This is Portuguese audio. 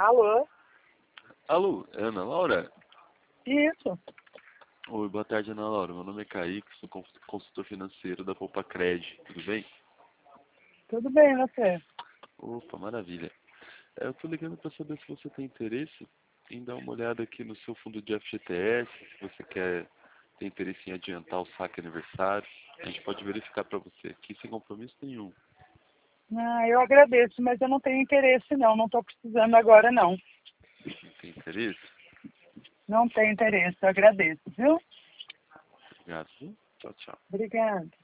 Alô? Alô, é Ana Laura? Isso. Oi, boa tarde, Ana Laura. Meu nome é Kaique, sou consultor financeiro da Poupa-Cred. Tudo bem? Tudo bem, você? Opa, maravilha. Eu tô ligando para saber se você tem interesse em dar uma olhada aqui no seu fundo de FGTS, se você tem interesse em adiantar o saque aniversário. A gente pode verificar para você aqui sem compromisso nenhum. Ah, eu agradeço, mas eu não tenho interesse não. Não estou precisando agora não. Não tem interesse? Não tenho interesse, eu agradeço, viu? Obrigado, viu? Tchau, tchau. Obrigada.